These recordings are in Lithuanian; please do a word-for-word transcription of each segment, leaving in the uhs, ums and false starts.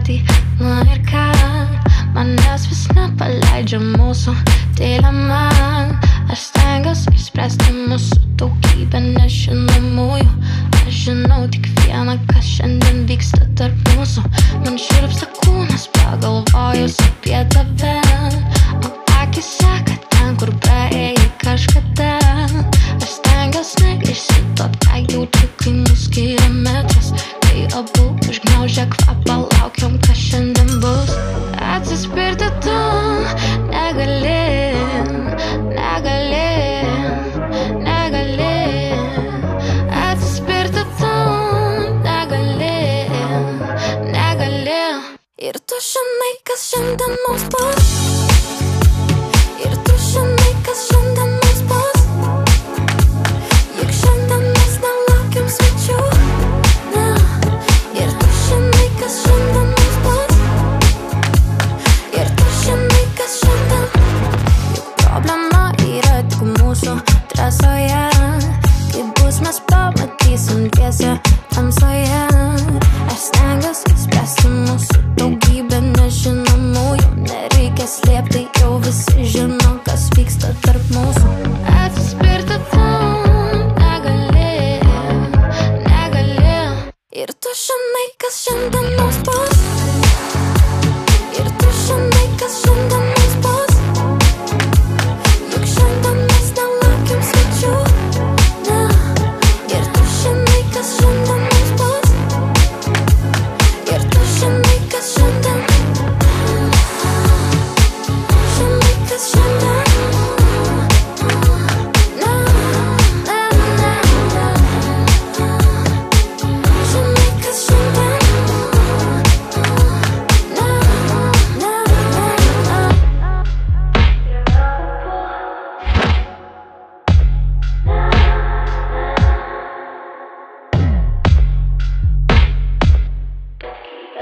patį, nu ir ką, manęs vis nepaleidžia mūsų dilema. Aš stengiuosi išspręsti mūsų daugybę nežinomųjų. Aš žinau tik vieną, kas šiandien vyksta tarp mūsų. Man šiurpsta kūnas pagalvojus apie tave, o akis seka ten, kur praėjai kažkada. Aš stengiuosi neišsiduot, ką jaučiu, kai mus skiria metras, kai abu užgniaužia kvapą, laukiam, kas šiandien bus. Atsispirti tu negali, negali, negali. Atsispirti tu negali, negali. Ir tu žinai, kas šiandien mums bus. Ir tu žinai, kas šiandien mums bus. Juk šiandien mes nelaukiam svečių, ne. Ir tu žinai, kas šiandien mums bus. Ir tu žinai, kas šiandien. Juk problema yra tik mūsų trasoje. Kai bus mes pamatysim tiesę tamsoje. Aš stengiuosi spręsti mūsų daugybę nežinomųjų. Nereikia slėpti, jau visi žino, kas vyksta tarp mūsų. Atsispirti tu negali, negali. Ir tu žinai, kas šiandien mums bus. Ir tu žinai, kas šiandien mums bus. Juk šiandien mes nelaukiam svečių, ne. Ir tu žinai, kas šiandien mums bus. Ir tu žinai, kas šiandien. Žinai, kas šiandien. Na, na, na, na. Žinai, kas šiandien. Na, na, na, na.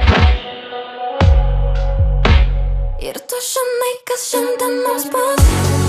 Ir tu žinai, kas šiandien mums bus.